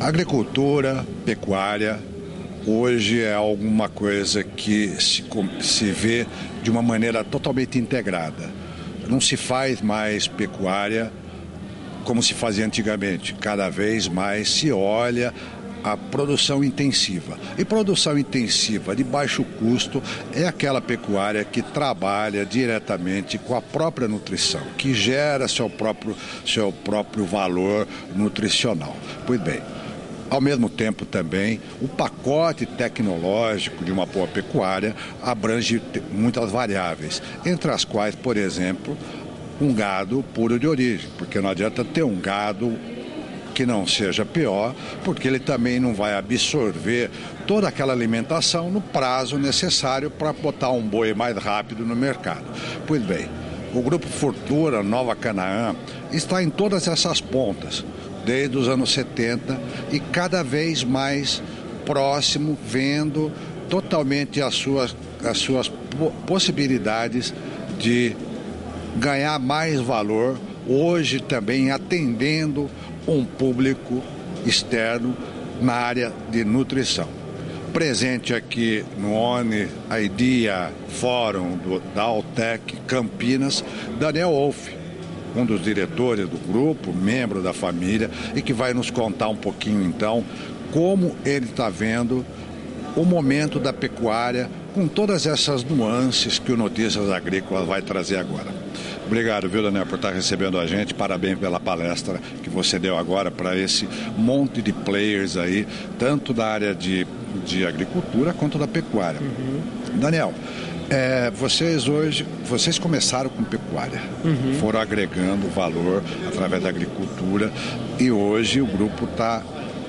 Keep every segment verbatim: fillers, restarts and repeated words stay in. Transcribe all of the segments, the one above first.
Agricultura, pecuária, hoje é alguma coisa que se, se vê de uma maneira totalmente integrada. Não se faz mais pecuária como se fazia antigamente. Cada vez mais se olha a produção intensiva. E produção intensiva de baixo custo é aquela pecuária que trabalha diretamente com a própria nutrição, que gera seu próprio, seu próprio valor nutricional. Pois bem, ao mesmo tempo também, o pacote tecnológico de uma boa pecuária abrange muitas variáveis, entre as quais, por exemplo, um gado puro de origem, porque não adianta ter um gado que não seja pior, porque ele também não vai absorver toda aquela alimentação no prazo necessário para botar um boi mais rápido no mercado. Pois bem, o Grupo Fortuna, Nova Canaã, está em todas essas pontas, desde os anos setenta e cada vez mais próximo, vendo totalmente as suas, as suas possibilidades de ganhar mais valor, hoje também atendendo um público externo na área de nutrição. Presente aqui no ONI Idea Fórum do, da Altec Campinas, Daniel Wolff, um dos diretores do grupo, membro da família, e que vai nos contar um pouquinho então como ele está vendo o momento da pecuária com todas essas nuances que o Notícias Agrícolas vai trazer agora. Obrigado, viu, Daniel, por estar recebendo a gente. Parabéns pela palestra que você deu agora para esse monte de players aí, tanto da área de, de agricultura quanto da pecuária. Uhum. Daniel, é, vocês hoje, vocês começaram com pecuária, uhum. foram agregando valor através da agricultura e hoje o grupo tá,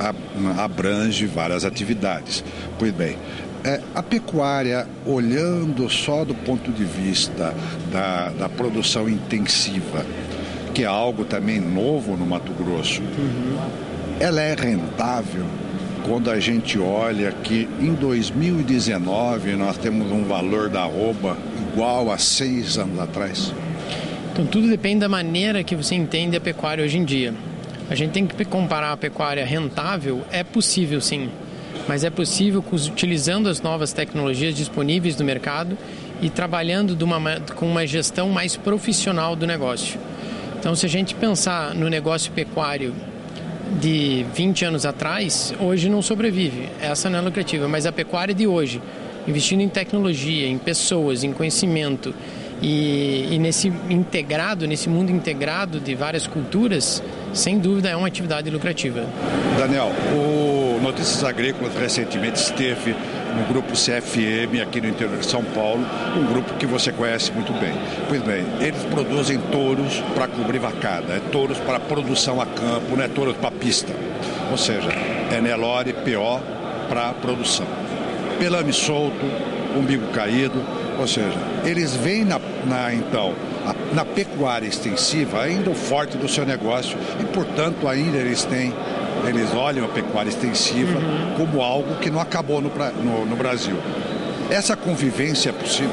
abrange várias atividades. Pois bem, É, a pecuária, olhando só do ponto de vista da, da produção intensiva, que é algo também novo no Mato Grosso, uhum. ela é rentável quando a gente olha que em dois mil e dezenove nós temos um valor da arroba igual a seis anos atrás? Então tudo depende da maneira que você entende a pecuária hoje em dia. A gente tem que comparar a pecuária rentável, é possível sim. Mas é possível utilizando as novas tecnologias disponíveis no mercado e trabalhando de uma, com uma gestão mais profissional do negócio. Então, se a gente pensar no negócio pecuário de vinte anos atrás, hoje não sobrevive. Essa não é lucrativa, mas a pecuária de hoje, investindo em tecnologia, em pessoas, em conhecimento e, e nesse integrado, nesse mundo integrado de várias culturas, sem dúvida é uma atividade lucrativa. Daniel, o Notícias Agrícolas recentemente esteve no grupo C F M aqui no interior de São Paulo, um grupo que você conhece muito bem. Pois bem, eles produzem touros para cobrir vacada, é touros para produção a campo, não é touros para pista. Ou seja, é Nelore P O para produção. Pelame solto, umbigo caído, ou seja, eles vêm na, na então, a, na pecuária extensiva ainda o forte do seu negócio e, portanto, ainda eles têm Eles olham a pecuária extensiva uhum. como algo que não acabou no, no, no Brasil. Essa convivência é possível?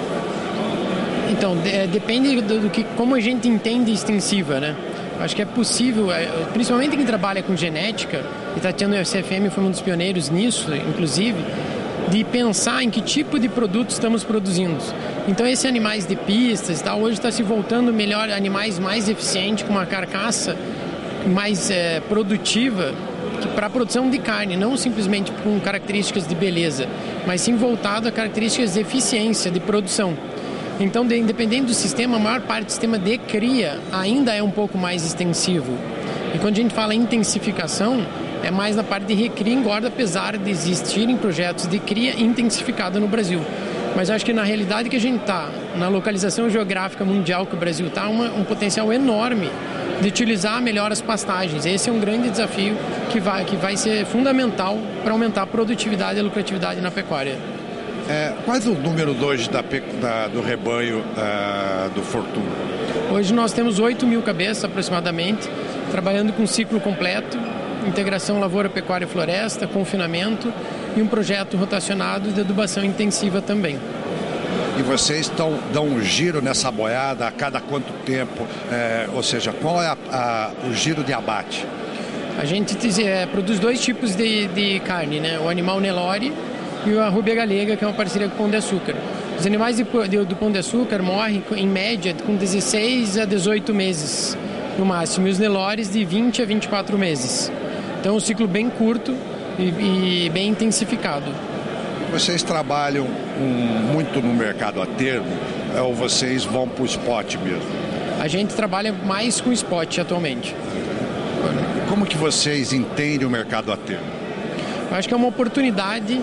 Então, de, depende do, do que, como a gente entende extensiva, né? Acho que é possível, principalmente quem trabalha com genética, e Tatiana do C F M foi um dos pioneiros nisso, inclusive, de pensar em que tipo de produto estamos produzindo. Então, esses animais de pistas, tá, hoje está se voltando melhor, animais mais eficientes, com uma carcaça mais é, produtiva, para a produção de carne, não simplesmente com características de beleza, mas sim voltado a características de eficiência, de produção. Então, de, independente do sistema, a maior parte do sistema de cria ainda é um pouco mais extensivo. E quando a gente fala em intensificação, é mais na parte de recria e engorda, apesar de existirem projetos de cria intensificada no Brasil. Mas acho que na realidade que a gente está, na localização geográfica mundial que o Brasil está, um potencial enorme de utilizar melhor as pastagens. Esse é um grande desafio que vai, que vai ser fundamental para aumentar a produtividade e a lucratividade na pecuária. É, quais os números hoje da, da, do rebanho uh, do Fortuna? Hoje nós temos oito mil cabeças aproximadamente, trabalhando com ciclo completo, integração lavoura, pecuária e floresta, confinamento e um projeto rotacionado de adubação intensiva também. E vocês tão, dão um giro nessa boiada a cada quanto tempo? É, ou seja, qual é a, a, o giro de abate? A gente é, produz dois tipos de, de carne, né? O animal Nelore e a Rúbia Galega, que é uma parceria com o Pão de Açúcar. Os animais de, de, do Pão de Açúcar morrem, em média, com dezesseis a dezoito meses, no máximo. E os Nelores, de vinte a vinte e quatro meses. Então, um ciclo bem curto e, e bem intensificado. Vocês trabalham um, muito no mercado a termo, ou vocês vão para o spot mesmo? A gente trabalha mais com spot atualmente. Como que vocês entendem o mercado a termo? Eu acho que é uma oportunidade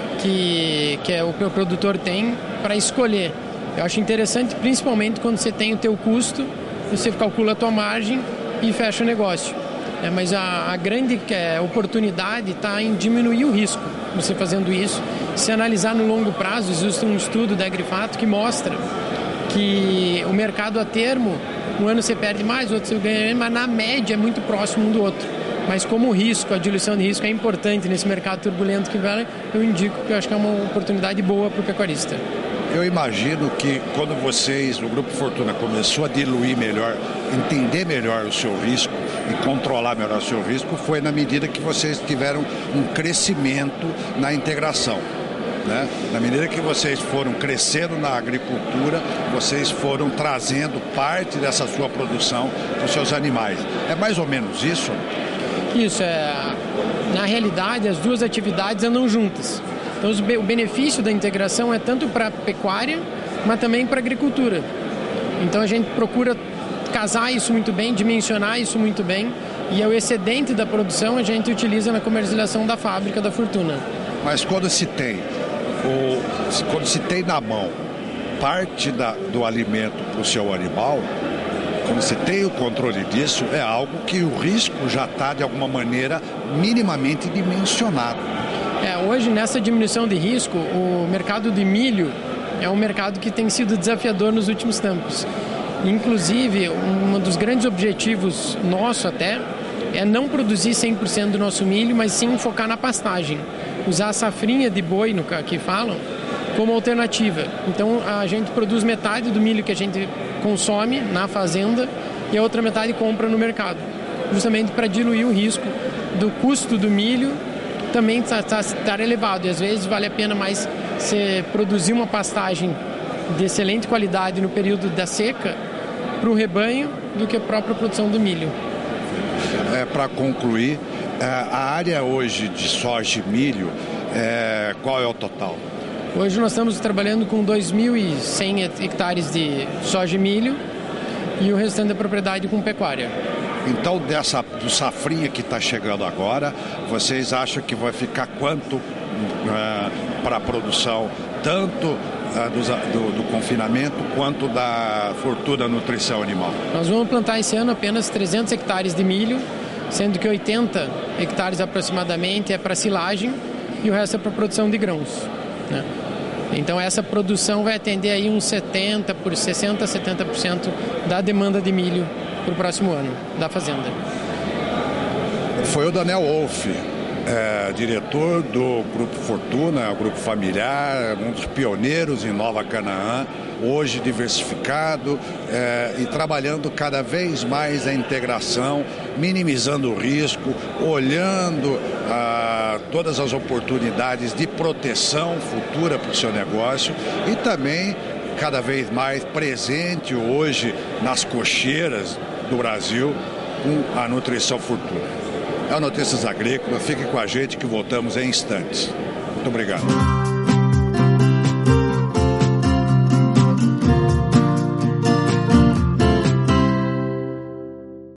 que, que é o que o produtor tem para escolher. Eu acho interessante, principalmente quando você tem o teu custo, você calcula a tua margem e fecha o negócio. É, mas a, a grande é, oportunidade está em diminuir o risco, você fazendo isso. Se analisar no longo prazo, existe um estudo da Agrifato que mostra que o mercado a termo, um ano você perde mais, outro você ganha menos, mas na média é muito próximo um do outro. Mas como o risco, a diluição de risco é importante nesse mercado turbulento que vai, eu indico que eu acho que é uma oportunidade boa para o pecuarista. Eu imagino que quando vocês, o Grupo Fortuna, começou a diluir melhor, entender melhor o seu risco e controlar melhor o seu risco, foi na medida que vocês tiveram um crescimento na integração. Né? Na medida que vocês foram crescendo na agricultura, vocês foram trazendo parte dessa sua produção para os seus animais. É mais ou menos isso? Isso, é, na realidade as duas atividades andam juntas. Então o benefício da integração é tanto para a pecuária, mas também para a agricultura. Então a gente procura casar isso muito bem, dimensionar isso muito bem, e o excedente da produção a gente utiliza na comercialização da fábrica da Fortuna. Mas quando se tem, ou, quando se tem na mão parte da, do alimento para o seu animal, quando você tem o controle disso, é algo que o risco já está, de alguma maneira, minimamente dimensionado. É, hoje, nessa diminuição de risco, o mercado de milho é um mercado que tem sido desafiador nos últimos tempos. Inclusive, um dos grandes objetivos nosso até é não produzir cem por cento do nosso milho, mas sim focar na pastagem. Usar a safrinha de boi, no que falam, como alternativa. Então, a gente produz metade do milho que a gente consome na fazenda e a outra metade compra no mercado, justamente para diluir o risco do custo do milho também estar tá, tá elevado. E às vezes vale a pena mais você produzir uma pastagem de excelente qualidade no período da seca para o rebanho do que a própria produção do milho. É, para concluir, a área hoje de soja e milho, é, qual é o total? Hoje nós estamos trabalhando com dois mil e cem hectares de soja e milho e o restante da propriedade com pecuária. Então, dessa, do safrinha que está chegando agora, vocês acham que vai ficar quanto uh, para a produção, tanto uh, do, do, do confinamento quanto da Fortuna Nutrição Animal? Nós vamos plantar esse ano apenas trezentos hectares de milho, sendo que oitenta hectares aproximadamente é para silagem e o resto é para produção de grãos, né? Então essa produção vai atender aí uns setenta por sessenta, setenta por cento da demanda de milho para o próximo ano da fazenda. Foi o Daniel Wolff, é, diretor do Grupo Fortuna, o grupo familiar, um dos pioneiros em Nova Canaã, hoje diversificado é, e trabalhando cada vez mais a integração, minimizando o risco, olhando ah, todas as oportunidades de proteção futura para o seu negócio e também cada vez mais presente hoje nas cocheiras do Brasil com a Nutrição Fortuna. É o Notícias Agrícolas, fique com a gente que voltamos em instantes. Muito obrigado.